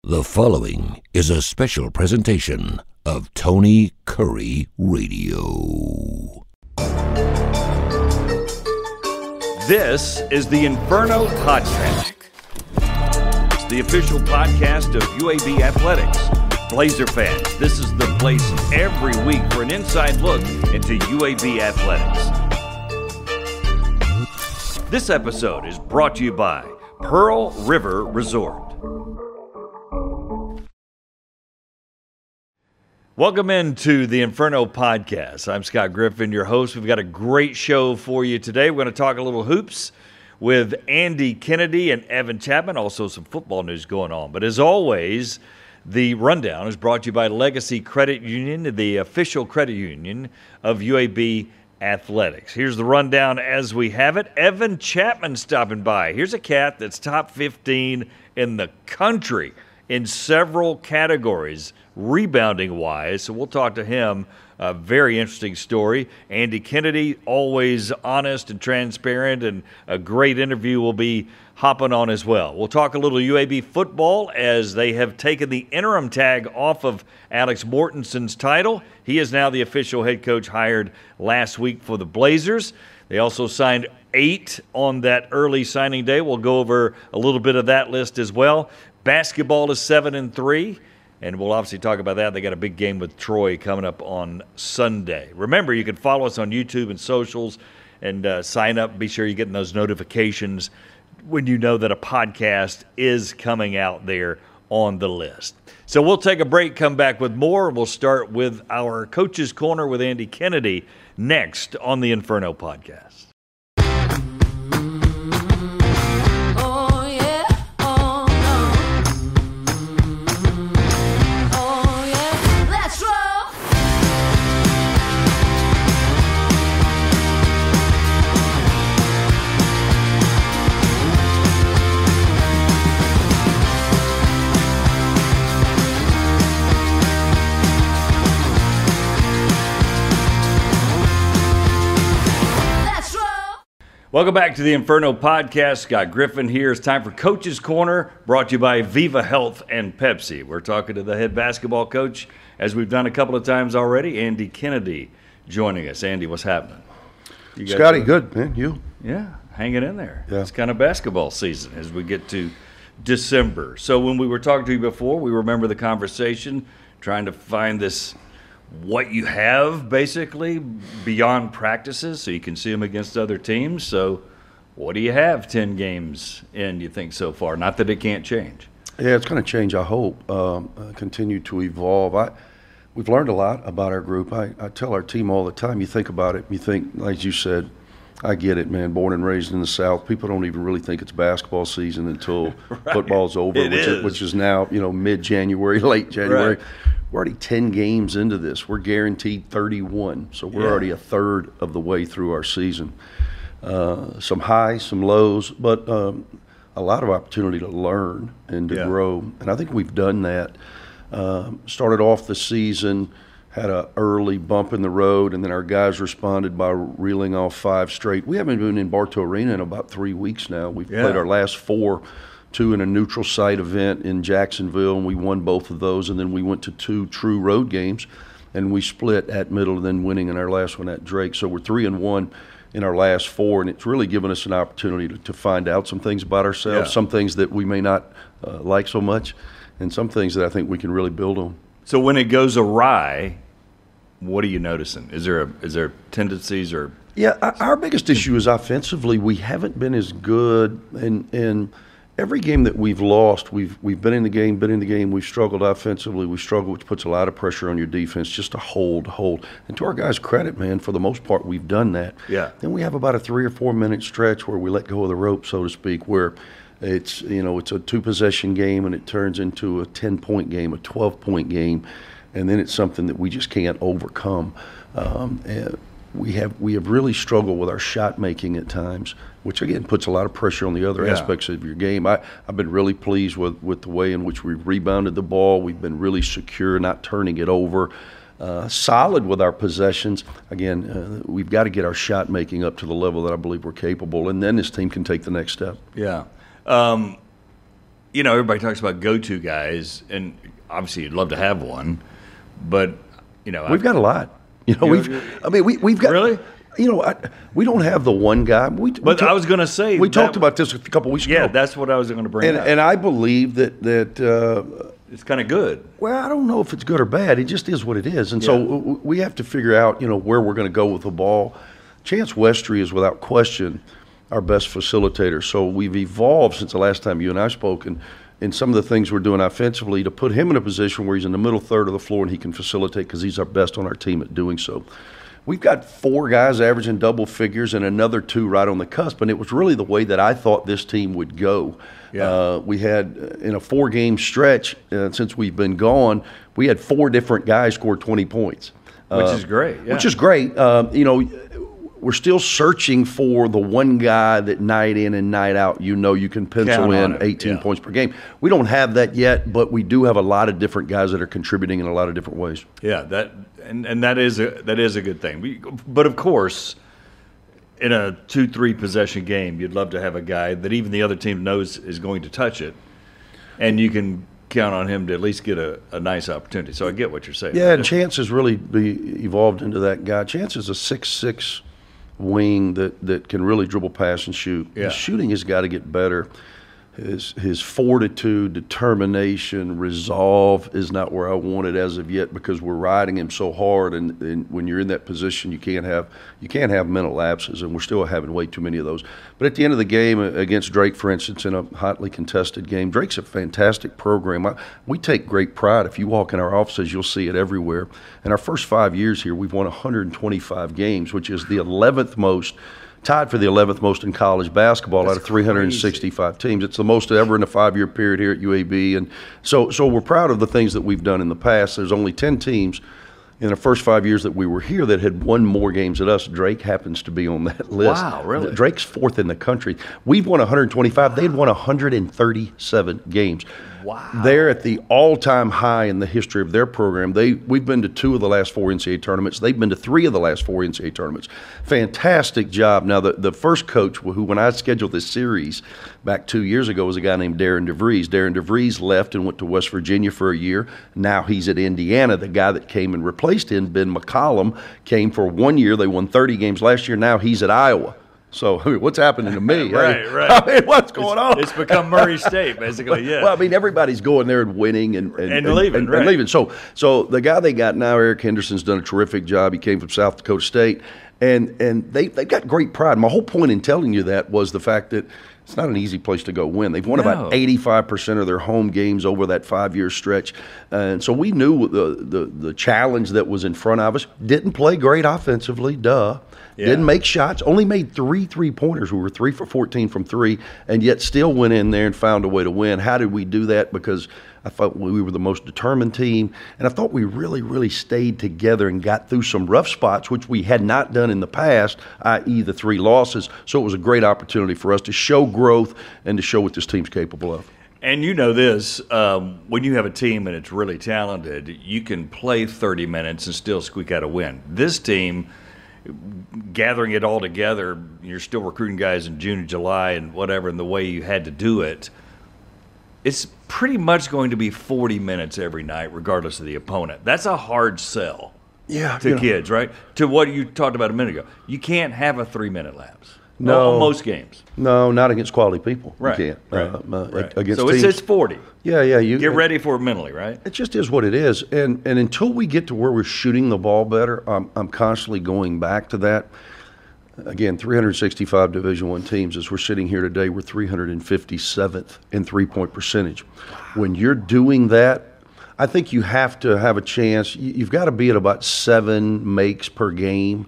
The following is a special presentation of Tony Curry Radio. This is the Inferno Podcast. It's the official podcast of UAB Athletics. Blazer fans, this is the place every week for an inside look into UAB Athletics. This episode is brought to you by Pearl River Resort. Welcome into the Inferno Podcast. I'm Scott Griffin, your host. We've got a great show for you today. We're going to talk a little hoops with Andy Kennedy and Evan Chapman. Also some football news going on. But as always, the rundown is brought to you by Legacy Credit Union, the official credit union of UAB Athletics. Here's the rundown as we have it. Evan Chapman stopping by. Here's a cat that's top 15 in the country in several categories, rebounding-wise. So we'll talk to him. A very interesting story. Andy Kennedy, always honest and transparent, and a great interview will be hopping on as well. We'll talk a little UAB football as they have taken the interim tag off of Alex Mortenson's title. He is now the official head coach hired last week for the Blazers. They also signed 8 on that early signing day. We'll go over a little bit of that list as well. Basketball is 7-3, and we'll obviously talk about that. They got a big game with Troy coming up on Sunday. Remember, you can follow us on YouTube and socials and sign up. Be sure you're getting those notifications when you know that a podcast is coming out there on the list. So we'll take a break, come back with more. We'll start with our Coach's Corner with Andy Kennedy next on the Inferno Podcast. Welcome back to the Inferno Podcast. Scott Griffin here. It's time for Coach's Corner, brought to you by Viva Health and Pepsi. We're talking to the head basketball coach, as we've done a couple of times already, Andy Kennedy, joining us. Andy, what's happening? Scotty, good, man. You? Yeah, hanging in there. Yeah. It's kind of basketball season as we get to December. So when we were talking to you before, we remember the conversation, trying to find this what you have, basically, beyond practices, so you can see them against other teams. So what do you have 10 games in, you think, so far? Not that it can't change. Yeah, it's going to change, I hope, continue to evolve. We've learned a lot about our group. I tell our team all the time, you think about it, you think, like you said, I get it, man, born and raised in the South. People don't even really think it's basketball season until right. Football's over, which is now, mid-January, late January. Right. We're already 10 games into this. We're guaranteed 31, so we're already a third of the way through our season. Some highs, some lows, but a lot of opportunity to learn and to grow, and I think we've done that. Started off the season, had an early bump in the road, and then our guys responded by reeling off 5 straight. We haven't been in Bartow Arena in about 3 weeks now. We've played our last 4, 2 in a neutral site event in Jacksonville, and we won both of those, and then we went to 2 true road games, and we split at Middle and then winning in our last one at Drake. So we're 3-1 in our last 4, and it's really given us an opportunity to find out some things about ourselves, some things that we may not like so much, and some things that I think we can really build on. So when it goes awry, what are you noticing? Is there tendencies or? Yeah, our biggest issue is offensively. We haven't been as good, and every game that we've lost, we've been in the game, we've struggled offensively, which puts a lot of pressure on your defense just to hold. And to our guys' credit, man, for the most part, we've done that. Yeah. Then we have about a 3 or 4 minute stretch where we let go of the rope, so to speak, where it's, it's a 2-possession game and it turns into a 10-point game, a 12-point game, and then it's something that we just can't overcome. We have really struggled with our shot making at times, which again puts a lot of pressure on the other aspects of your game. I've been really pleased with the way in which we've rebounded the ball. We've been really secure, not turning it over. Solid with our possessions. Again, we've got to get our shot making up to the level that I believe we're capable, and then this team can take the next step. Yeah. everybody talks about go-to guys, and obviously you'd love to have one, but we've got a lot. We've got really. We don't have the one guy. I was going to say we talked about this a couple weeks ago. Yeah, that's what I was going to bring up. And I believe that it's kind of good. Well, I don't know if it's good or bad. It just is what it is. And so we have to figure out, where we're going to go with the ball. Chance Westry is without question our best facilitator. So we've evolved since the last time you and I spoke, and in some of the things we're doing offensively to put him in a position where he's in the middle third of the floor and he can facilitate because he's our best on our team at doing so. We've got 4 guys averaging double figures and another 2 right on the cusp, and it was really the way that I thought this team would go. Yeah. We had, in a 4-game stretch since we've been gone, we had 4 different guys score 20 points. Which is great. Yeah. Which is great. We're still searching for the one guy that night in and night out, you can pencil in 18 points per game. We don't have that yet, but we do have a lot of different guys that are contributing in a lot of different ways. Yeah, that is a good thing. But of course, in a 2-3 possession game, you'd love to have a guy that even the other team knows is going to touch it, and you can count on him to at least get a nice opportunity. So I get what you're saying. Yeah, and Chance has really evolved into that guy. Chance is a 6'6" wing that can really dribble, pass, and shoot. Yeah. His shooting has got to get better. His fortitude, determination, resolve is not where I want it as of yet because we're riding him so hard, and when you're in that position, you can't have mental lapses, and we're still having way too many of those. But at the end of the game against Drake, for instance, in a hotly contested game, Drake's a fantastic program. We take great pride. If you walk in our offices, you'll see it everywhere. In our first 5 years here, we've won 125 games, which is the 11th most. Tied for the 11th most in college basketball out of 365 teams. It's the most ever in a 5-year period here at UAB. And so we're proud of the things that we've done in the past. There's only 10 teams in the first 5 years that we were here that had won more games than us. Drake happens to be on that list. Wow, really? Drake's 4th in the country. We've won 125. They'd won 137 games. Wow. They're at the all-time high in the history of their program. We've been to 2 of the last 4 NCAA tournaments. They've been to 3 of the last 4 NCAA tournaments. Fantastic job. Now, the first coach who, when I scheduled this series back 2 years ago, was a guy named Darren DeVries. Darren DeVries left and went to West Virginia for a year. Now he's at Indiana. The guy that came and replaced him, Ben McCollum, came for 1 year. They won 30 games last year. Now he's at Iowa. So what's happening to me? Right. I mean, what's going on? It's become Murray State, basically. Yeah. Well, I mean, everybody's going there and winning and leaving. And leaving. So the guy they got now, Eric Henderson's done a terrific job. He came from South Dakota State, and they got great pride. My whole point in telling you that was the fact that it's not an easy place to go win. They've won about 85% of their home games over that 5-year stretch. And so we knew the challenge that was in front of us. Didn't play great offensively, duh. Yeah. Didn't make shots, only made 3 3-pointers. We were 3 for 14 from 3, and yet still went in there and found a way to win. How did we do that? Because I thought we were the most determined team, and I thought we really, really stayed together and got through some rough spots, which we had not done in the past, i.e. the 3 losses. So it was a great opportunity for us to show growth and to show what this team's capable of. And you know this, when you have a team and it's really talented, you can play 30 minutes and still squeak out a win. This team, gathering it all together, you're still recruiting guys in June and July and whatever, and the way you had to do it, it's pretty much going to be 40 minutes every night regardless of the opponent. That's a hard sell to kids, right? To what you talked about a minute ago. You can't have a 3-minute lapse. No. On most games. No, not against quality people. Right. You can't. Right. Against so teams. it's 40. Yeah. You get ready for it mentally, right? It just is what it is. And until we get to where we're shooting the ball better, I'm constantly going back to that. Again, 365 Division I teams. As we're sitting here today, we're 357th in three-point percentage. When you're doing that, I think you have to have a chance. You've got to be at about 7 makes per game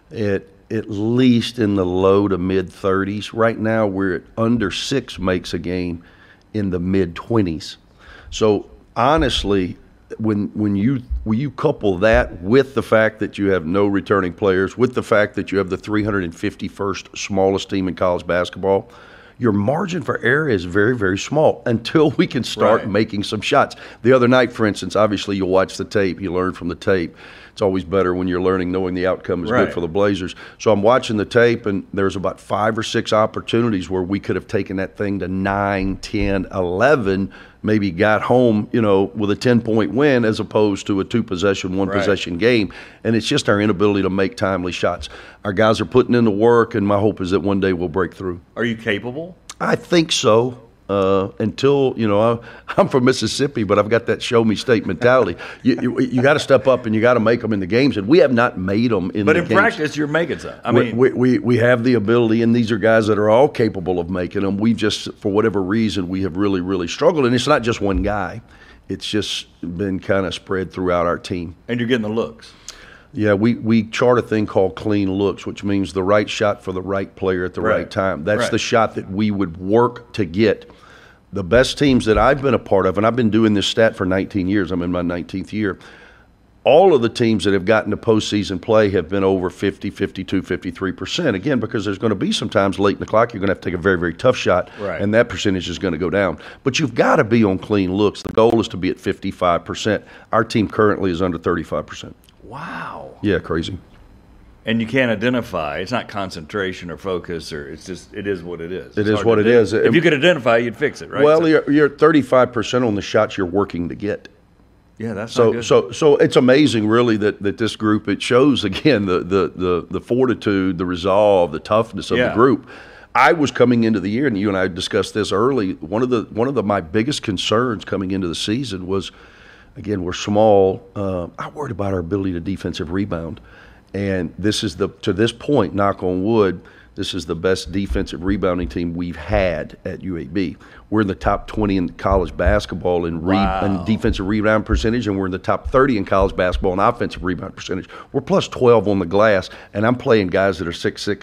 at least in the low to mid-30s. Right now, we're at under 6 makes a game in the mid-20s. So honestly, when you couple that with the fact that you have no returning players, with the fact that you have the 351st smallest team in college basketball, your margin for error is very, very small until we can start making some shots. The other night, for instance, obviously you'll watch the tape, you learn from the tape. It's always better when you're learning, knowing the outcome is good for the Blazers. So I'm watching the tape, and there's about 5 or 6 opportunities where we could have taken that thing to 9, 10, 11, maybe got home, with a 10-point win as opposed to a 2-possession, 1-possession game. And it's just our inability to make timely shots. Our guys are putting in the work, and my hope is that one day we'll break through. Are you capable? I think so. Until, I'm from Mississippi, but I've got that show me state mentality. You got to step up and you got to make them in the games, and we have not made them in the games. But in practice, you're making some. I mean, we have the ability, and these are guys that are all capable of making them. We just, for whatever reason, we have really, really struggled, and it's not just one guy. It's just been kind of spread throughout our team. And you're getting the looks. Yeah, we chart a thing called clean looks, which means the right shot for the right player at the right time. That's the shot that we would work to get. The best teams that I've been a part of, and I've been doing this stat for 19 years, I'm in my 19th year, all of the teams that have gotten to postseason play have been over 50, 52, 53%. Again, because there's going to be some times late in the clock you're going to have to take a very, very tough shot, and that percentage is going to go down. But you've got to be on clean looks. The goal is to be at 55%. Our team currently is under 35%. Wow. Yeah, crazy. And you can't identify. It's not concentration or focus, or it is what it is. It is what it is. If you could identify, you'd fix it, right? Well, you're 35% on the shots you're working to get. Yeah, that's not good. So it's amazing, really, that this group, it shows, again, the fortitude, the resolve, the toughness of the group. I was coming into the year, and you and I discussed this early, one of my biggest concerns coming into the season was, again, we're small. I worried about our ability to defensive rebound. And this is to this point, knock on wood, this is the best defensive rebounding team we've had at UAB. We're in the top 20 in college basketball in defensive rebound percentage, and we're in the top 30 in college basketball in offensive rebound percentage. We're plus 12 on the glass, and I'm playing guys that are 6'6",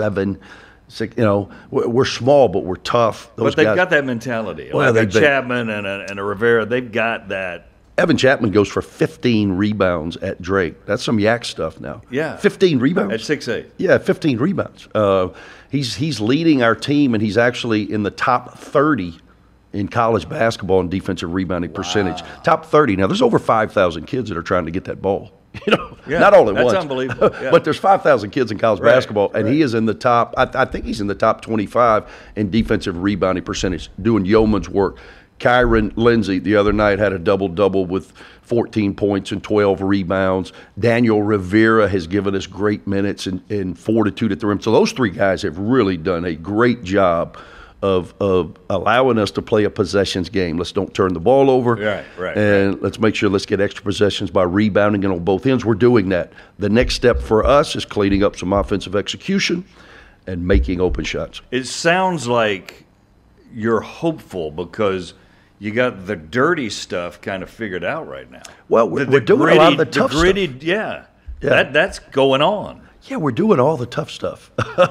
6'7". We're small, but we're tough. But they've got that mentality. Well, like a Chapman and a Rivera, they've got that. Evan Chapman goes for 15 rebounds at Drake. That's some yak stuff now. Yeah. 15 rebounds. At 6'8". Yeah, 15 rebounds. He's leading our team, and he's actually in the top 30 in college basketball in defensive rebounding percentage. Top 30. Now, there's over 5,000 kids that are trying to get that ball. Not all at once. That's unbelievable. Yeah. But there's 5,000 kids in college basketball, and he is in the top, I think he's in the top 25 in defensive rebounding percentage, doing yeoman's work. Kyron Lindsey the other night had a double-double with 14 points and 12 rebounds. Daniel Rivera has given us great minutes and fortitude at the rim. So those 3 guys have really done a great job of allowing us to play a possessions game. Let's don't turn the ball over. And let's make sure let's get extra possessions by rebounding it on both ends. We're doing that. The next step for us is cleaning up some offensive execution and making open shots. It sounds like you're hopeful because you got the dirty stuff kind of figured out right now. Well, we're doing a lot of the tough stuff. Yeah. That's going on. Yeah, we're doing all the tough stuff.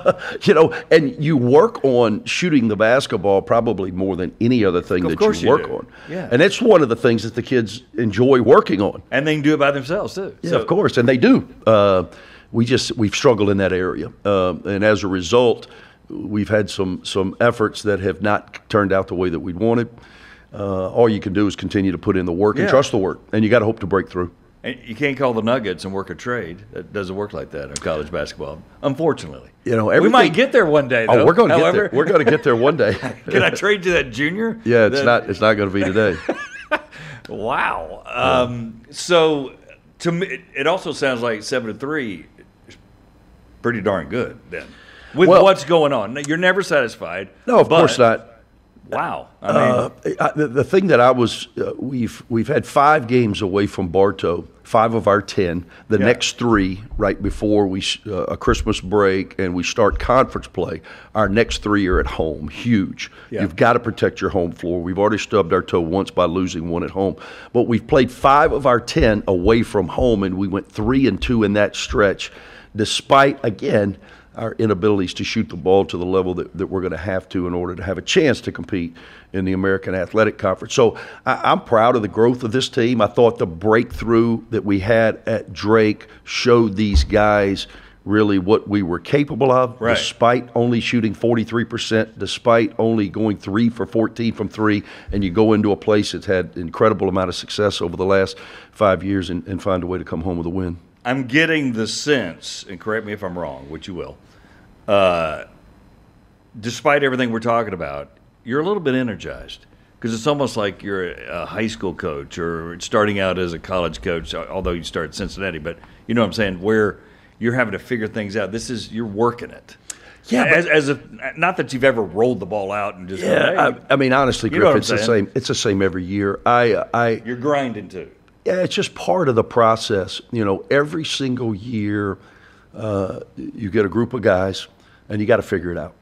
And you work on shooting the basketball probably more than any other thing that you work on. Yeah. And it's one of the things that the kids enjoy working on. And they can do it by themselves, too. Yeah, of course, and they do. We've struggled in that area. And as a result, we've had some efforts that have not turned out the way that we'd wanted. All you can do is continue to put in the work and trust the work, and you got to hope to break through. And you can't call the Nuggets and work a trade. That doesn't work like that in college basketball, unfortunately. We might get there one day, though. Oh, we're going to get there. We're going to get there one day. Can I trade you that junior? Yeah, it's not going to be today. Wow. So to me, it also sounds like 7-3 is pretty darn good then. With what's going on, you're never satisfied. No, of course not. Wow. I mean, the thing that I was, we've had 5 games away from Bartow, 5 of our 10. The next 3 right before a Christmas break and we start conference play. Our next 3 are at home. Huge. Yeah. You've got to protect your home floor. We've already stubbed our toe once by losing 1 at home, but we've played 5 of our 10 away from home, and we went 3-2 in that stretch, despite again our inabilities to shoot the ball to the level that we're going to have to in order to have a chance to compete in the American Athletic Conference. So I'm proud of the growth of this team. I thought the breakthrough that we had at Drake showed these guys really what we were capable of, right, despite only shooting 43%, despite only going 3 for 14 from 3, and you go into a place that's had incredible amount of success over the last 5 years and find a way to come home with a win. I'm getting the sense, and correct me if I'm wrong, which you will, despite everything we're talking about, you're a little bit energized. Because it's almost like you're a high school coach or starting out as a college coach, although you start at Cincinnati. But you know what I'm saying, where you're having to figure things out. You're working it. Yeah, as if not that you've ever rolled the ball out and just I mean, honestly, Griff, it's the same. It's the same every year. You're grinding too. Yeah, it's just part of the process. You know, every single year, you get a group of guys, and you got to figure it out.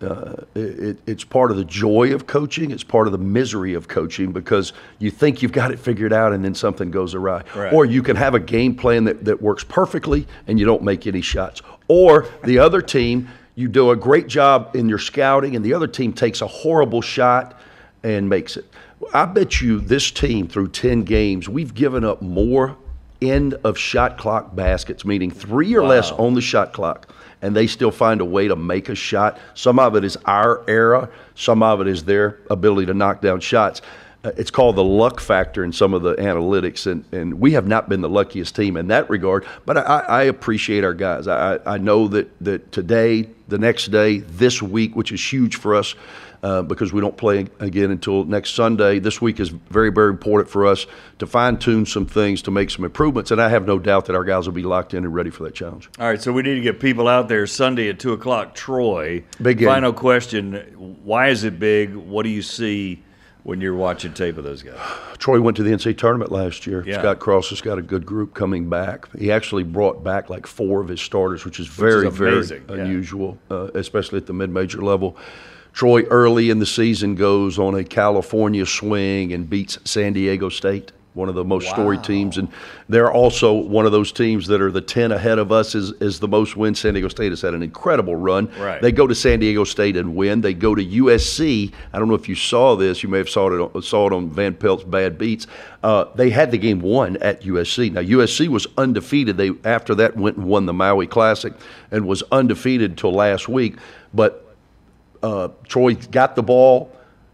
It's part of the joy of coaching. It's part of the misery of coaching because you think you've got it figured out and then something goes awry. Right. Or you can have a game plan that works perfectly and you don't make any shots. Or the other team, you do a great job in your scouting and the other team takes a horrible shot and makes it. I bet you this team through 10 games, we've given up more end of shot clock baskets, meaning 3 or less on the shot clock, and they still find a way to make a shot. Some of it is our era. Some of it is their ability to knock down shots. It's called the luck factor in some of the analytics, and we have not been the luckiest team in that regard, but I appreciate our guys. I know that today, the next day, this week, which is huge for us, because we don't play again until next Sunday. This week is very, very important for us to fine-tune some things, to make some improvements, and I have no doubt that our guys will be locked in and ready for that challenge. All right, so we need to get people out there Sunday at 2 o'clock. Troy, big game. Final question, why is it big? What do you see when you're watching tape of those guys? Troy went to the NCAA tournament last year. Yeah. Scott Cross has got a good group coming back. He actually brought back like 4 of his starters, which is very unusual, especially at the mid-major level. Troy early in the season goes on a California swing and beats San Diego State, one of the most storied teams. And they're also one of those teams that are the 10 ahead of us is the most wins. San Diego State has had an incredible run. Right. They go to San Diego State and win. They go to USC. I don't know if you saw this. You may have saw it on Van Pelt's Bad Beats. They had the game won at USC. Now, USC was undefeated. They, after that, went and won the Maui Classic and was undefeated until last week. But Troy got the ball,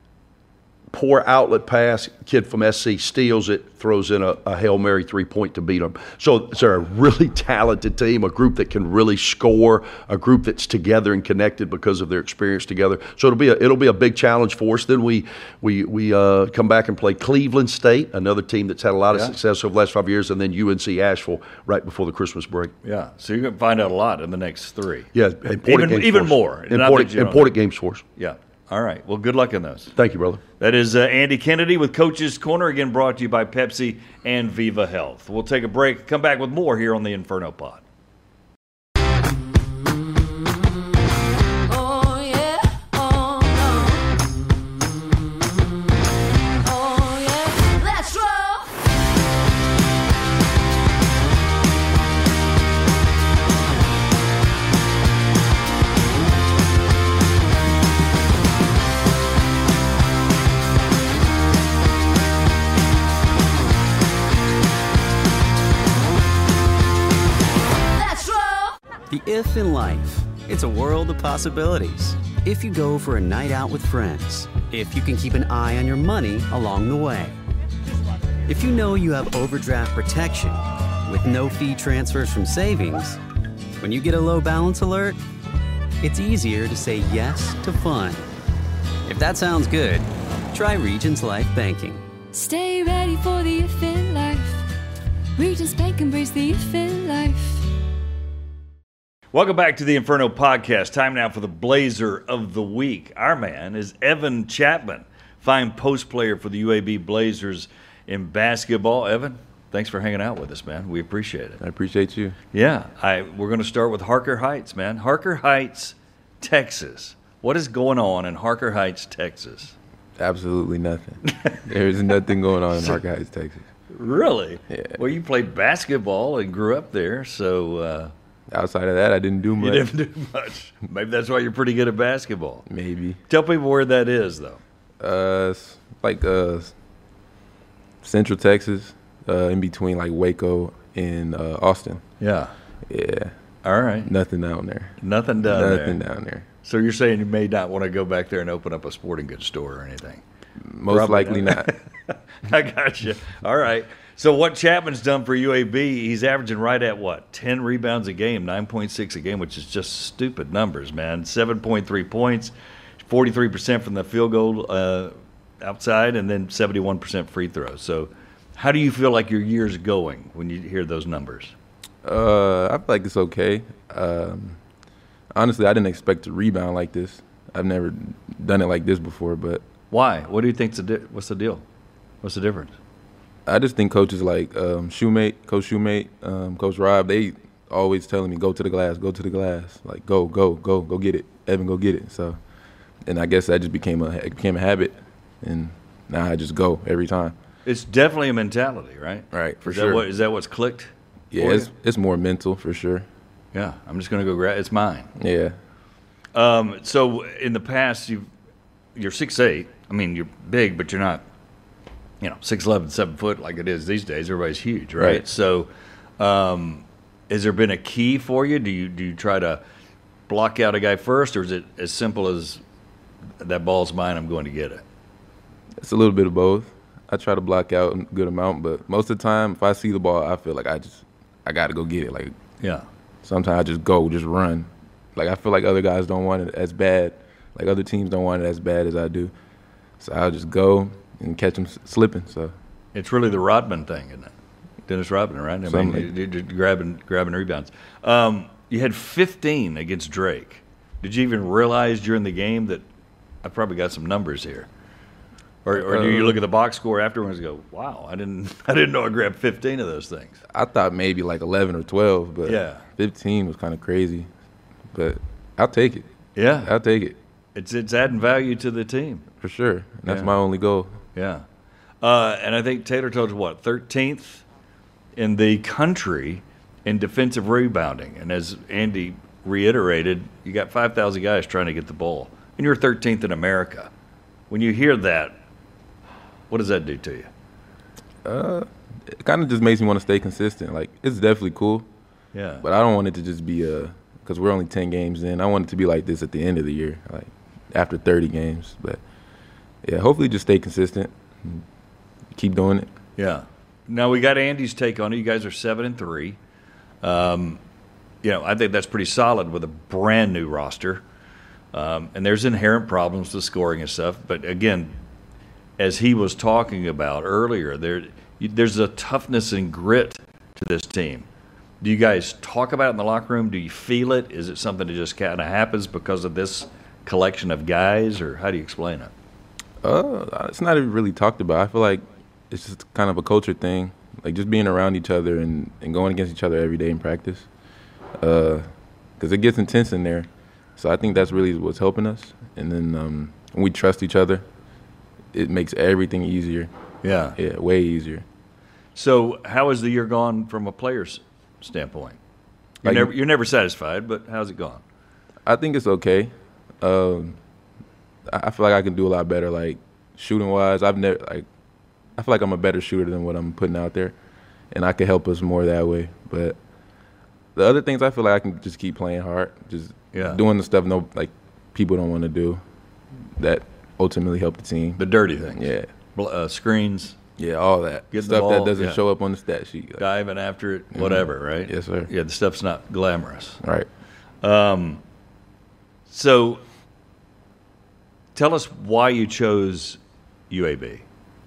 poor outlet pass, kid from SC steals it, throws in a Hail Mary 3-point to beat them. So it's a really talented team, a group that can really score, a group that's together and connected because of their experience together. So it'll be a big challenge for us. Then we come back and play Cleveland State, another team that's had a lot of success over the last 5 years, and then UNC Asheville right before the Christmas break. Yeah, so you're going to find out a lot in the next 3. Yeah, important games even for us. more. Important games for us. Yeah. All right. Well, good luck in those. Thank you, brother. That is Andy Kennedy with Coach's Corner, again brought to you by Pepsi and Viva Health. We'll take a break, come back with more here on the Inferno Pod. The if in life, it's a world of possibilities. If you go for a night out with friends, if you can keep an eye on your money along the way, if you know you have overdraft protection with no fee transfers from savings, when you get a low balance alert, it's easier to say yes to fun. If that sounds good, try Regions Life Banking. Stay ready for the if in life. Regions Bank, embrace the if in life. Welcome back to the Inferno Podcast. Time now for the Blazer of the Week. Our man is Evan Chapman, fine post player for the UAB Blazers in basketball. Evan, thanks for hanging out with us, man. We appreciate it. I appreciate you. Yeah, we're going to start with Harker Heights, man. Harker Heights, Texas. What is going on in Harker Heights, Texas? Absolutely nothing. There's nothing going on in Harker Heights, Texas. Really? Yeah. Well, you played basketball and grew up there, so... outside of that, I didn't do much. You didn't do much. Maybe that's why you're pretty good at basketball. Maybe. Tell people where that is, though. It's like Central Texas, in between like Waco and Austin. Yeah. Yeah. All right. Nothing down there. Nothing down there. Nothing down there. So you're saying you may not want to go back there and open up a sporting goods store or anything? Most Probably likely not. I got you. All right. So what Chapman's done for UAB, he's averaging right at what? 10 rebounds a game, 9.6 a game, which is just stupid numbers, man. 7.3 points, 43% from the field goal outside, and then 71% free throws. So how do you feel like your year's going when you hear those numbers? I feel like it's okay. Honestly, I didn't expect to rebound like this. I've never done it like this before, but Why? What do you think's what's the deal? What's the difference? I just think coaches like Coach Shoemate, Coach Rob, they always telling me, go to the glass, like go get it, Evan, go get it. So, and I guess that just became a habit, and now I just go every time. It's definitely a mentality, right? Right, for Is sure. Is that what's clicked? Yeah, it's more mental for sure. Yeah, I'm just going to go grab. It's mine. Yeah. So in the past, you're 6'8". I mean, you're big, but you're not, 6'11", 7 foot like it is these days. Everybody's huge, right? Right. So, has there been a key for you? Do you try to block out a guy first, or is it as simple as that ball's mine, I'm going to get it? It's a little bit of both. I try to block out a good amount, but most of the time, if I see the ball, I feel like I got to go get it. Like, Yeah. sometimes I just run. Like, I feel like other guys don't want it as bad. Like, other teams don't want it as bad as I do. So I'll just go and catch them slipping. So It's really the Rodman thing, isn't it? Dennis Rodman, right? I mean, you're grabbing rebounds. You had 15 against Drake. Did you even realize during the game that I probably got some numbers here? Or do you look at the box score afterwards and go, "Wow, I didn't know I grabbed 15 of those things." I thought maybe like 11 or 12, but Yeah. 15 was kind of crazy. But I'll take it. Yeah, I'll take it it's adding value to the team. for sure. And that's Yeah. my only goal. Yeah, and I think Taylor told you what 13th in the country in defensive rebounding, and as Andy reiterated, you got 5,000 guys trying to get the ball, and you're 13th in America. When you hear that, what does that do to you? It kind of just makes me want to stay consistent. Like, it's definitely cool, Yeah, but I don't want it to just be because we're only 10 games in. I want it to be like this at the end of the year, like after 30 games. But yeah, hopefully just stay consistent, and keep doing it. yeah. Now we got Andy's take on it. You guys are 7-3. I think that's pretty solid with a brand new roster. And there's inherent problems with scoring and stuff. But again, as he was talking about earlier, there's a toughness and grit to this team. Do you guys talk about it in the locker room? Do you feel it? Is it something that just kind of happens because of this collection of guys, or how do you explain it? It's not even really talked about. I feel like it's just kind of a culture thing, like just being around each other and going against each other every day in practice. Because it gets intense in there. So I think that's really what's helping us. And then when we trust each other, it makes everything easier. Yeah. Yeah, way easier. So how has the year gone from a player's standpoint? You're never satisfied, but how's it gone? I think it's okay. I feel like I can do a lot better, like shooting wise. I feel like I'm a better shooter than what I'm putting out there, and I can help us more that way. But the other things, I feel like I can just keep playing hard, just doing the stuff people don't want to do, that ultimately help the team. The dirty things. Yeah, Screens, yeah, all that Get the stuff ball, that doesn't yeah. show up on the stat sheet. Like, diving after it, whatever, right? Yes, sir. Yeah, the stuff's not glamorous. right. So tell us why you chose UAB.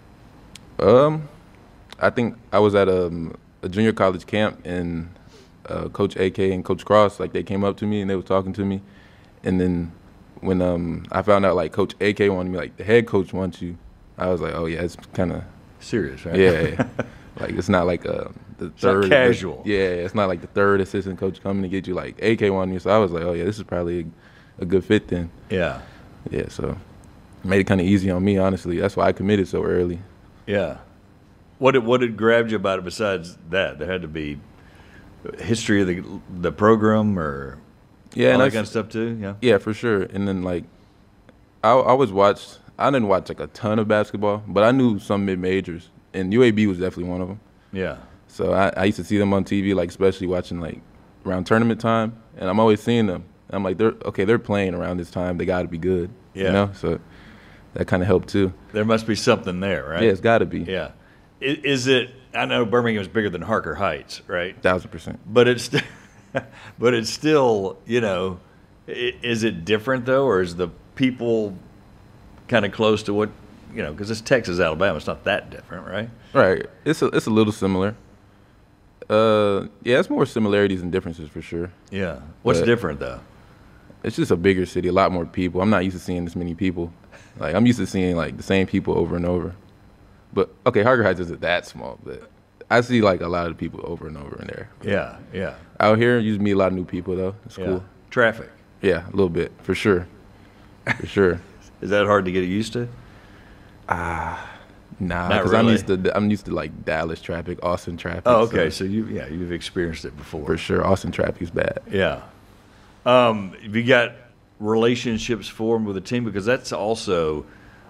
I think I was at a junior college camp, and Coach AK and Coach Cross, they came up to me and they were talking to me. And then when I found out, Coach AK wanted me, the head coach wants you, I was like, oh, yeah, it's kind of Serious, right? yeah. It's not like the third. not casual. It's not like the third assistant coach coming to get you. AK wanted me, so I was like, oh, yeah, this is probably a good fit then. Yeah. Yeah, so made it kind of easy on me, honestly. That's why I committed so early. Yeah. What had grabbed you about it besides that? There had to be history of the program or Yeah, all and that that's- kind of stuff too? Yeah. Yeah, for sure. And then I always watched. I didn't watch a ton of basketball, but I knew some mid majors, and UAB was definitely one of them. Yeah. So I used to see them on TV, especially watching around tournament time, and I'm always seeing them. I'm like, they're playing around this time. They got to be good. Yeah. You know, so that kind of helped too. There must be something there, right? Yeah, it's got to be. Yeah. Is it? I know Birmingham's bigger than Harker Heights, right? 1,000%. But it's still, you know, is it different though, or is the people kind of close to what, you know, because it's Texas, Alabama, it's not that different, right? Right. It's a little similar. Yeah, it's more similarities than differences for sure. Yeah. What's But- different though? It's just a bigger city, a lot more people. I'm not used to seeing this many people. Like, I'm used to seeing, like, the same people over and over. But, okay, Harker Heights isn't that small, but I see, like, a lot of people over and over in there. Yeah. Yeah. Out here, you just meet a lot of new people, though. It's Yeah. cool. Traffic. Yeah, a little bit, for sure. For sure. Is that hard to get used to? Nah, Not because really. I'm used to, like, Dallas traffic, Austin traffic. Oh, okay. So, So you've experienced it before. for sure, Austin traffic is bad. Yeah. Have you got relationships formed with a team? Because that's also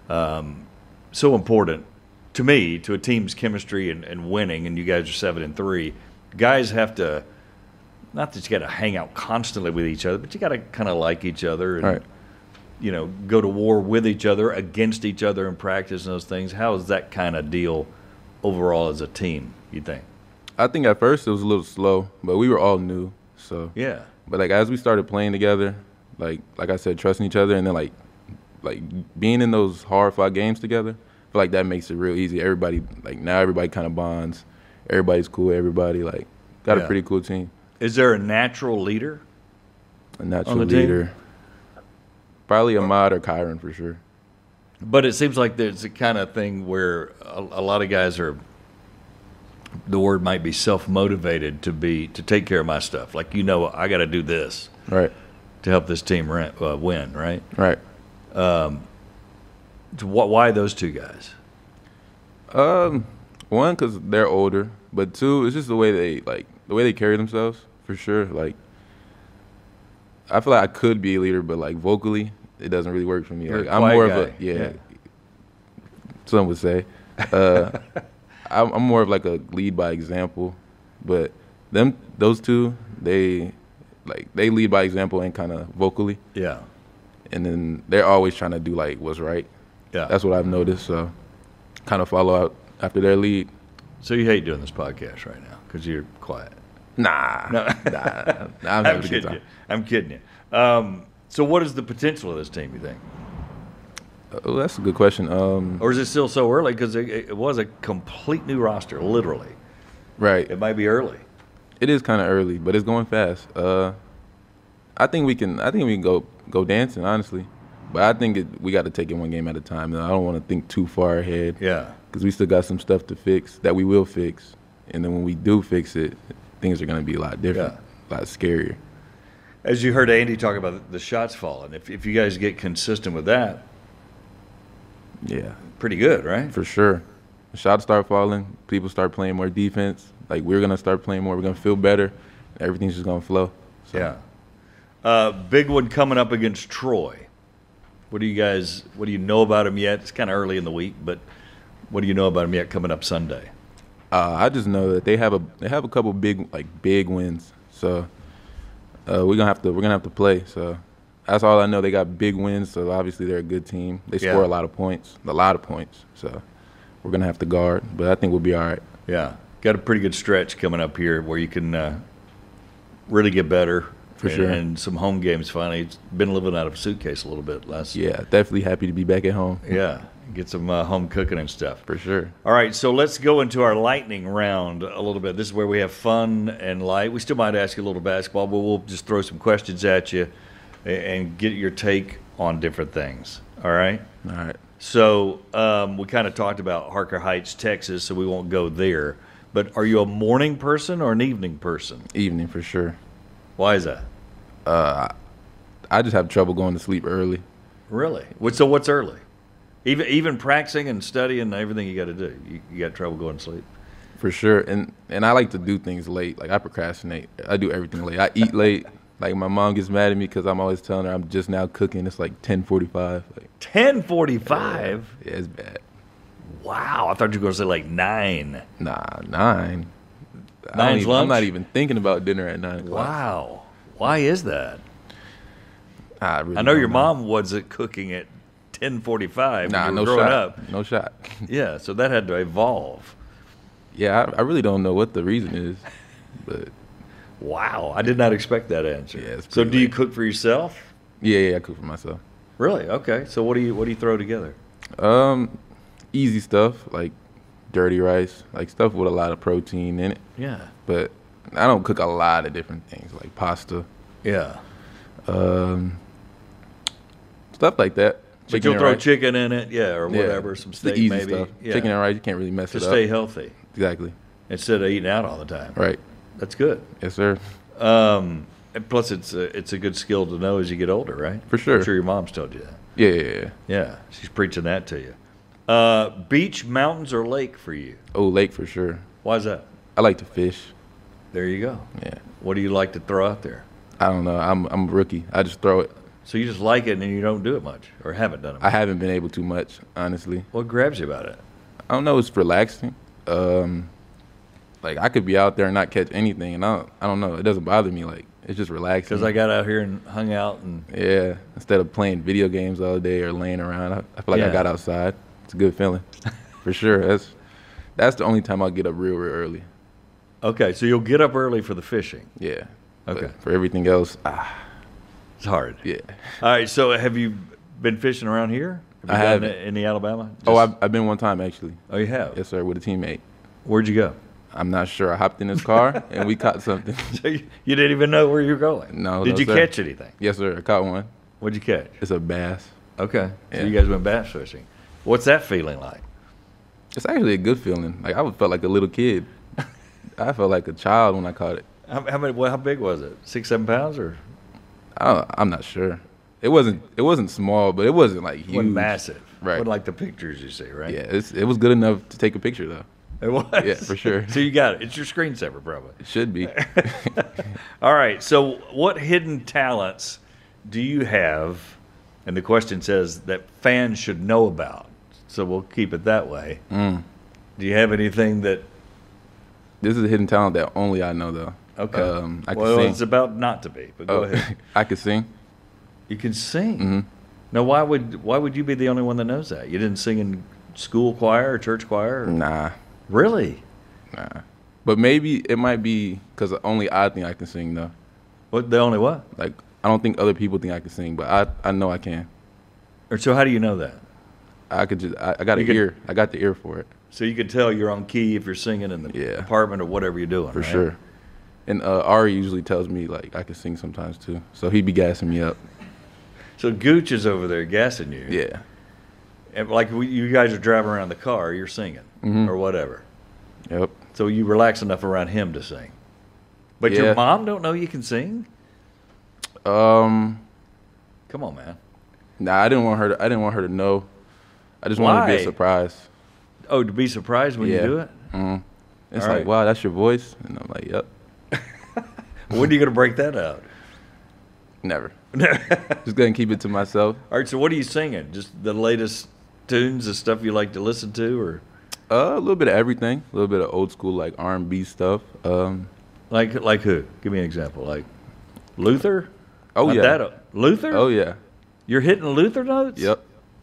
so important to me, to a team's chemistry and winning, and you guys are 7-3. Guys have to, not that you got to hang out constantly with each other, but you got to kind of like each other and, Right. you know, go to war with each other, against each other in practice and those things. How is that kind of deal overall as a team, you think? I think at first it was a little slow, but we were all new, so. Yeah. But like as we started playing together, like I said, trusting each other, and then like being in those hard fought games together, I feel like that makes it real easy. Everybody now everybody kind of bonds. Everybody's cool. Everybody got Yeah. a pretty cool team. Is there a natural leader? A natural the team? leader, probably Ahmad or Kyron for sure. But it seems like there's a kind of thing where a lot of guys are, the word might be self-motivated to take care of my stuff. Like, you know, I got to do this Right. to help this team win, right? Right. Why those two guys? One, because they're older, but two, it's just the way they carry themselves for sure. Like, I feel like I could be a leader, but like vocally, it doesn't really work for me. You're Like, a I'm quiet more guy. of a some would say. I'm more of like a lead by example, but those two, they lead by example and kind of vocally, Yeah. and then they're always trying to do like what's right. Yeah. That's what I've noticed. So, kind of follow out after their lead. So you hate doing this podcast right now because you're quiet. Nah, No. I'm I'm having a good kidding time. you. I'm kidding you. So what is the potential of this team, you think? Oh, that's a good question. Or is it still so early? Because it was a complete new roster, literally. Right, It might be early. it is kind of early, but it's going fast. I think we can go dancing, honestly, but I think we got to take it one game at a time. I don't want to think too far ahead. Yeah. Because we still got some stuff to fix that we will fix, and then when we do fix it, things are going to be a lot different, a lot scarier. As you heard Andy talk about the shots falling, if you guys get consistent with that, Yeah, pretty good, right? for sure. Shots start falling, people start playing more defense. Like, we're going to start playing more. We're going to feel better. Everything's just going to flow. So, Yeah. Big one coming up against Troy. What do you know about them yet? It's kind of early in the week, but what do you know about them yet coming up Sunday? I just know that they have a couple big wins. So we're gonna have to play. So that's all I know. They got big wins. So obviously they're a good team. They score Yeah. a lot of points. So we're gonna have to guard. But I think we'll be all right. Yeah. Got a pretty good stretch coming up here where you can really get better. For sure. And some home games finally. It's been living out of a suitcase a little bit last. Yeah, definitely happy to be back at home. Yeah. Get some home cooking and stuff. For sure. All right, so let's go into our lightning round a little bit. This is where we have fun and light. We still might ask you a little basketball, but we'll just throw some questions at you and get your take on different things. All right? All right. So we kind of talked about Harker Heights, Texas, so we won't go there. But are you a morning person or an evening person? Evening for sure. Why is that? I just have trouble going to sleep early. Really? So what's early? Even practicing and studying and everything you got to do, you got trouble going to sleep? For sure. And I like to do things late. Like, I procrastinate. I do everything late. I eat late. Like, my mom gets mad at me because I'm always telling her I'm just now cooking. It's like 10:45. Like, 10:45? yeah, it's bad. Wow, I thought you were going to say like 9. Nah, 9. Nine's lunch? I'm not even thinking about dinner at 9 o'clock. Wow. Why is that? I really I know don't your mom wasn't cooking at 10:45 Nah, when you no were growing shot. up. No shot. Yeah, so that had to evolve. Yeah, I really don't know what the reason is, but Wow, I did not expect that answer. Yeah, it's so pretty do you late. cook for yourself? yeah, I cook for myself. Really? Okay. So what do you throw together? Easy stuff like dirty rice, like stuff with a lot of protein in it. Yeah. But I don't cook a lot of different things like pasta, Yeah. stuff like that. But you'll and throw rice. chicken in it, yeah, or Yeah, whatever, some it's the steak easy maybe. stuff. Yeah. Chicken and rice, you can't really mess to it stay up. healthy Exactly. instead of eating out all the time. Right. That's good. Yes, sir. And plus, it's a good skill to know as you get older, right? For sure. I'm sure your mom's told you that. Yeah. Yeah, she's preaching that to you. Beach, mountains, or lake for you? Oh, lake for sure. Why is that? I like to fish. There you go. Yeah. What do you like to throw out there? I don't know. I'm a rookie. I just throw it. So you just like it and you don't do it much, or haven't done it I much. haven't been able to much, honestly. What grabs you about it? I don't know. It's relaxing. Like I could be out there and not catch anything, and I don't know. It doesn't bother me. Like it's just relaxing. Because I got out here and hung out and Yeah. Instead of playing video games all day or laying around, I feel like Yeah. I got outside. It's a good feeling, for sure. That's the only time I'll get up real early. okay, so you'll get up early for the fishing. Yeah. Okay. But for everything else, It's hard. yeah. All right, so have you been fishing around here? I Have you haven't. done it in the Alabama? Oh, Just- I've been one time actually. oh, you have? Yes, sir, with a teammate. Where'd you go? I'm not sure. I hopped in his car and we caught something. So you didn't even know where you were going? No, Did no, you sir. catch anything? Yes, sir. I caught one. What'd you catch? It's a bass. Okay, so Yeah. you guys went bass fishing. What's that feeling like? It's actually a good feeling. Like I felt like a little kid. I felt like a child when I caught it. How big was it? 6, 7 pounds, or I'm not sure. It wasn't small, but it wasn't like huge. it wasn't massive? Right. Wasn't like the pictures you see, right? Yeah, it was good enough to take a picture though. It was. Yeah, for sure. So you got it. It's your screensaver, probably. It should be. All right. So, what hidden talents do you have? And the question says that fans should know about. So we'll keep it that way. Mm. Do you have anything that? This is a hidden talent that only I know though. Okay. I can well, sing. it's about not to be. But go ahead. I can sing. You can sing. Mhm. Now, why would you be the only one that knows that? You didn't sing in school choir or church choir? Or? Nah. Really? But maybe it might be because only I think I can sing though. What? The only what? Like I don't think other people think I can sing, but I know I can. Or so how do you know that? I could just I got You an could- ear. I got the ear for it So you can tell you're on key if you're singing in the Yeah. apartment or whatever you're doing. for right? sure. And Ari usually tells me like I can sing sometimes too, so he be gassing me up. So Gooch is over there gassing you. Yeah. And like you guys are driving around the car, you're singing Mhm. or whatever. Yep. So you relax enough around him to sing. But Yeah. your mom don't know you can sing? Um. Come on, man. Nah, I didn't want her to know. I just wanted it to be Why? a surprise. Oh, to be surprised when you Yeah. do it? Mhm. It's All like, right. wow, that's your voice, and I'm like, yep. When are you going to break that out? Never. Just gonna keep it to myself. All right, so what are you singing? Just the latest tunes, the stuff you like to listen to, or A little bit of everything. A little bit of old school like R&B stuff. like who? Give me an example. Like Luther? Oh Not yeah. that, Luther? Oh yeah. You're hitting Luther notes? Yep.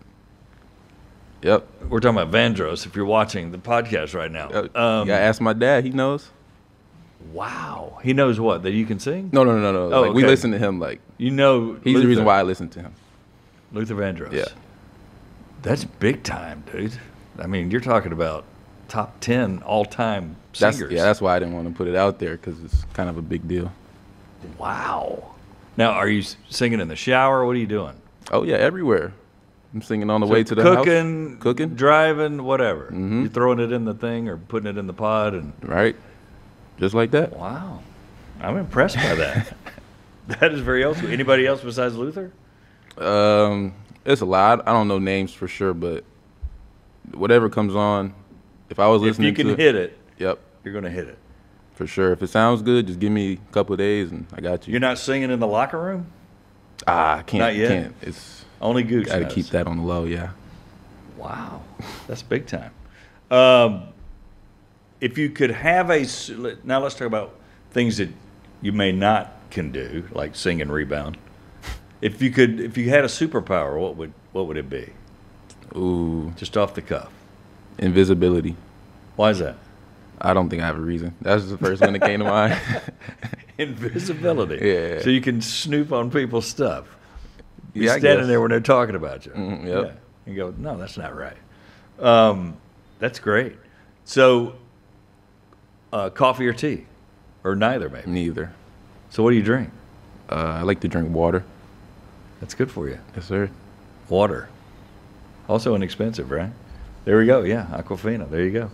Yep. We're talking about Vandross if you're watching the podcast right now. You gotta ask my dad. He knows. Wow. He knows what? That you can sing? No. Oh, Like we okay. listen to him. Like You know he's the reason why I listen to him. Luther Vandross. Yeah. That's big time, dude. I mean, you're talking about top 10 all-time singers. That's why I didn't want to put it out there because it's kind of a big deal. Wow. Now, are you singing in the shower? What are you doing? Oh yeah, everywhere. I'm singing on the way to the cooking, house. Cooking, driving, whatever. Mhm. You're throwing it in the thing or putting it in the pot, and right? Just like that. wow, I'm impressed by that. That is very old school. Anybody else besides Luther? It's a lot. I don't know names for sure, but whatever comes on, if I was If listening you can to hit it, yep, you're going to hit it. for sure. If it sounds good, just give me a couple of days and I got you. You're not singing in the locker room? I can't. Not yet? Can't. It's Only Gooch got to knows. keep that on the low. Yeah. Wow, that's big time. if you could have now let's talk about things that you may not can do, like sing and rebound. If you had a superpower, what would it be? Ooh, Just off the cuff. invisibility. Why is that? I don't think I have a reason. That's the first one that came to mind. Invisibility. Yeah. So you can snoop on people's stuff. Be Yeah, I standing guess. there when they're talking about you. Yep. Yeah. And go, no, that's not right. That's great. So, coffee or tea? Or neither, maybe? Neither. So what do you drink? I like to drink water. That's good for you. Yes, sir. Water. Also inexpensive, right? There we go. Yeah, Aquafina. There you go.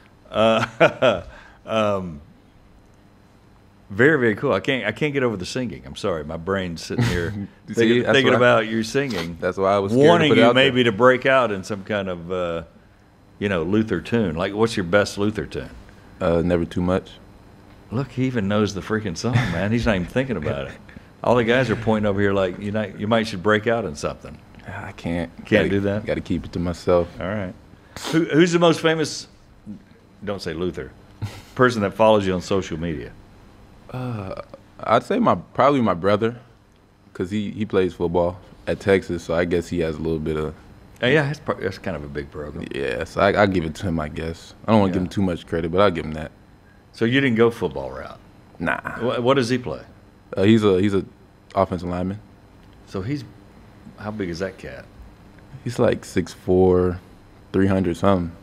Very, very cool. I can't get over the singing. I'm sorry. My brain's sitting here See, thinking that's why- about you singing. That's why I was scared Warning to put it you out there. maybe to break out in some kind of, Luther tune. Like, what's your best Luther tune? Never too much. Look, he even knows the freaking song, man. He's not even thinking about it. All the guys are pointing over here like, you might should break out in something. I can't. Can't do that? Got to keep it to myself. All right. Who's the most famous, don't say Luther, person that follows you on social media? I'd say probably my brother, because he plays football at Texas, so I guess he has a little bit of. Oh, yeah, that's kind of a big program. Yeah, so I'll give it to him, I guess. I don't want to give him too much credit, but I'll give him that. So you didn't go football route. Nah. What does he play? He's a offensive lineman. So how big is that cat? He's like 6'4", 300 something.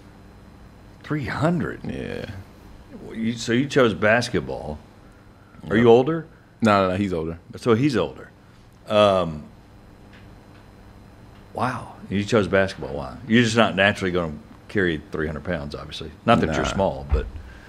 300. Yeah. So you chose basketball. Are you older? No, he's older. So he's older. Wow. You chose basketball. Why? You're just not naturally going to carry 300 pounds, obviously. Not that you're Nah. small, but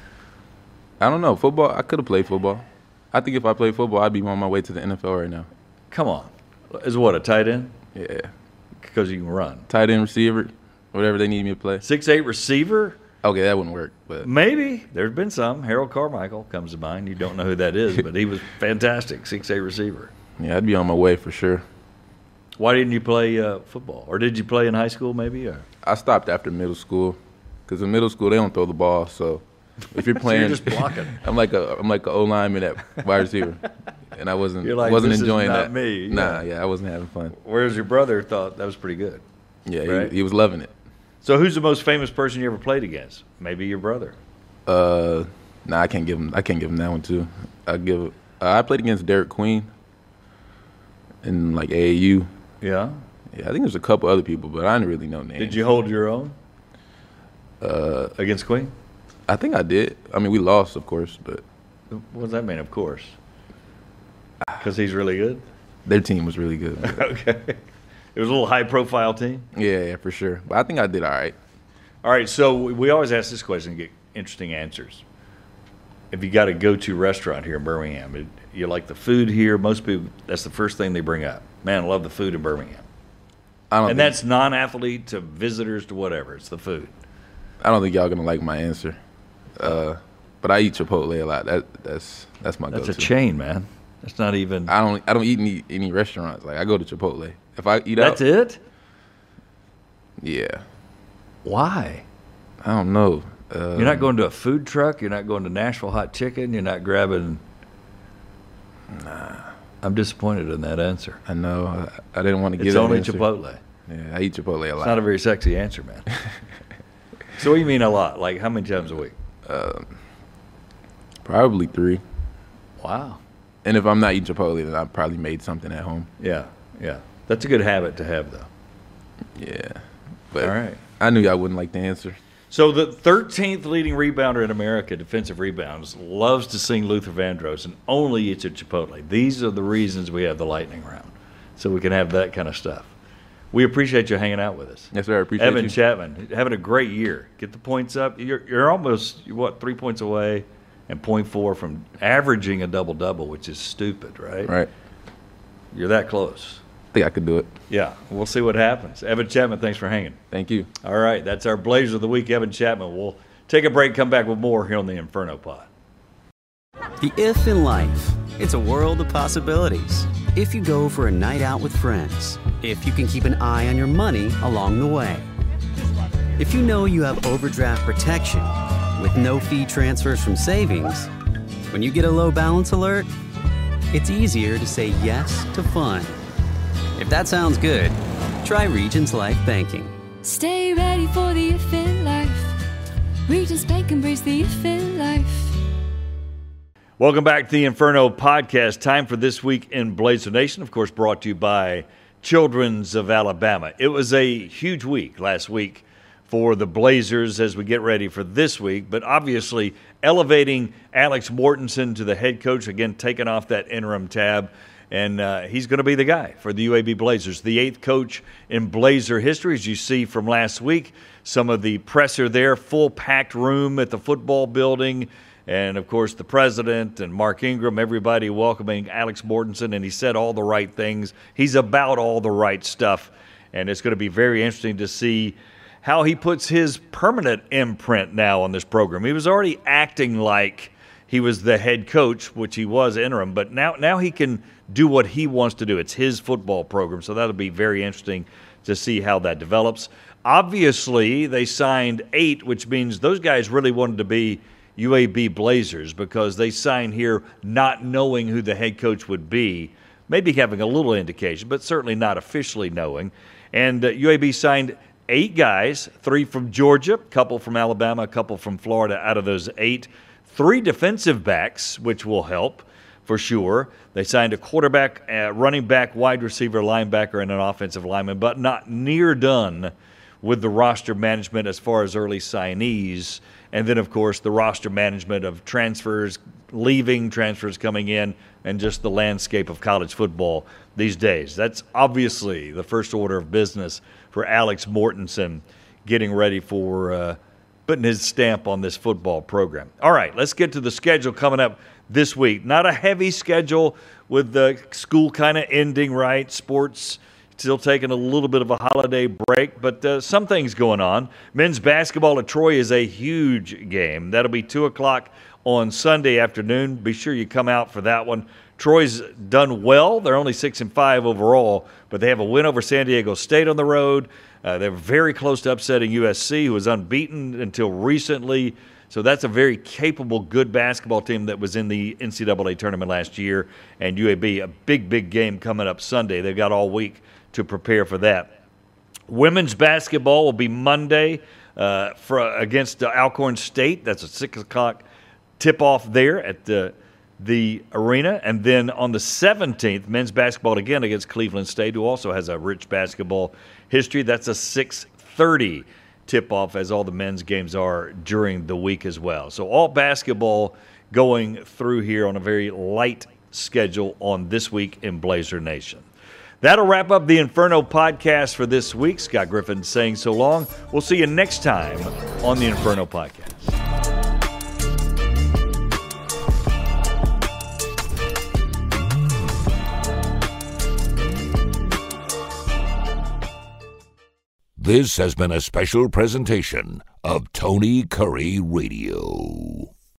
I don't know. Football, I could have played football. I think if I played football, I'd be on my way to the NFL right now. come on. Is what, a tight end? Yeah. Because you can run. Tight end, receiver, whatever they need me to play. 6'8" receiver? Okay, that wouldn't work, but Maybe. There's been some. Harold Carmichael comes to mind. You don't know who that is, but he was fantastic, 6'8" receiver. yeah, I'd be on my way for sure. Why didn't you play football? Or did you play in high school maybe? Or? I stopped after middle school because in middle school they don't throw the ball. So if you're playing, just blocking. I'm like a O lineman at wide receiver, and I wasn't You're like, wasn't "This is enjoying not that. me." Nah, Yeah. yeah, I wasn't having fun. Whereas your brother thought that was pretty good. Yeah, Right. he was loving it. So who's the most famous person you ever played against? Maybe your brother. Nah, I can't give him that one too. I played against Derek Queen in like AAU. Yeah. Yeah, I think there's a couple other people, but I didn't really know names. Did you hold your own? Against Queen? I think I did. I mean, we lost, of course, but What does that mean, of course? Because he's really good? their team was really good. but- Okay. It was a little high-profile team? yeah, for sure. But I think I did all right. All right, so we always ask this question and get interesting answers. If you got a go-to restaurant here in Birmingham, you like the food here, most people, that's the first thing they bring up. Man, I love the food in Birmingham. I don't And think, that's non-athlete to visitors to whatever. It's the food. I don't think y'all gonna like my answer. But I eat Chipotle a lot. That's my That's go-to. a chain, man. That's not even. I don't eat any restaurants. Like I go to Chipotle. If I eat That's out, it? yeah. Why? I don't know. You're not going to a food truck. You're not going to Nashville Hot Chicken. You're not grabbing. Nah. I'm disappointed in that answer. I know. I didn't want to give It's that only answer. Chipotle. Yeah, I eat Chipotle a lot. It's not a very sexy answer, man. So what do you mean a lot? Like how many times a week? Probably 3. Wow. And if I'm not eating Chipotle, then I probably made something at home. Yeah, yeah. That's a good habit to have, though. Yeah. But All right. I knew y'all wouldn't like the answer. So the 13th leading rebounder in America, defensive rebounds, loves to sing Luther Vandross and only eats at Chipotle. These are the reasons we have the lightning round, so we can have that kind of stuff. We appreciate you hanging out with us. Yes, sir. I appreciate Evan you. Chapman, having a great year. Get the points up. You're almost, 3 points away and 0.4 from averaging a double-double, which is stupid, right? Right. You're that close. I think I could do it. Yeah, we'll see what happens. Evan Chapman, thanks for hanging. Thank you. All right, that's our Blazer of the Week, Evan Chapman. We'll take a break, come back with more here on the Inferno Pod. The if in life, it's a world of possibilities. If you go for a night out with friends, if you can keep an eye on your money along the way, if you know you have overdraft protection with no-fee transfers from savings, when you get a low balance alert, it's easier to say yes to fun. If that sounds good, try Regions Life Banking. Stay ready for the if in life. Regions Bank, embrace the if in life. Welcome back to the Inferno Podcast. Time for This Week in Blazer Nation, of course, brought to you by Children's of Alabama. It was a huge week last week for the Blazers as we get ready for this week, but obviously elevating Alex Mortensen to the head coach, again, taking off that interim tab, and he's going to be the guy for the UAB Blazers, the 8th coach in Blazer history, as you see from last week. Some of the presser there, full packed room at the football building, and, of course, the president and Mark Ingram, everybody welcoming Alex Mortensen, and he said all the right things. He's about all the right stuff, and it's going to be very interesting to see how he puts his permanent imprint now on this program. He was already acting like he was the head coach, which he was interim, but now he can do what he wants to do. It's his football program, so that'll be very interesting to see how that develops. Obviously, they signed 8, which means those guys really wanted to be UAB Blazers because they signed here not knowing who the head coach would be, maybe having a little indication, but certainly not officially knowing. And UAB signed 8 guys, 3 from Georgia, a couple from Alabama, a couple from Florida out of those 8. 3 defensive backs, which will help for sure. They signed a quarterback, running back, wide receiver, linebacker, and an offensive lineman, but not near done with the roster management as far as early signees. And then, of course, the roster management of transfers leaving, transfers coming in, and just the landscape of college football these days. That's obviously the first order of business for Alex Mortensen getting ready for putting his stamp on this football program. All right, let's get to the schedule coming up this week. Not a heavy schedule with the school kind of ending, right? Sports still taking a little bit of a holiday break, but some things going on. Men's basketball at Troy is a huge game. That'll be 2 o'clock on Sunday afternoon. Be sure you come out for that one. Troy's done well. They're only 6-5 overall, but they have a win over San Diego State on the road. They're very close to upsetting USC, who was unbeaten until recently. So that's a very capable, good basketball team that was in the NCAA tournament last year. And UAB, a big, big game coming up Sunday. They've got all week to prepare for that. Women's basketball will be Monday against Alcorn State. That's a 6 o'clock tip-off there at the arena. And then on the 17th, men's basketball again against Cleveland State, who also has a rich basketball history. That's a 6:30 tip-off, as all the men's games are during the week as well. So all basketball going through here on a very light schedule on This Week in Blazer Nation. That'll wrap up the Inferno Podcast for this week. Scott Griffin saying so long. We'll see you next time on the Inferno Podcast. This has been a special presentation of Tony Curry Radio.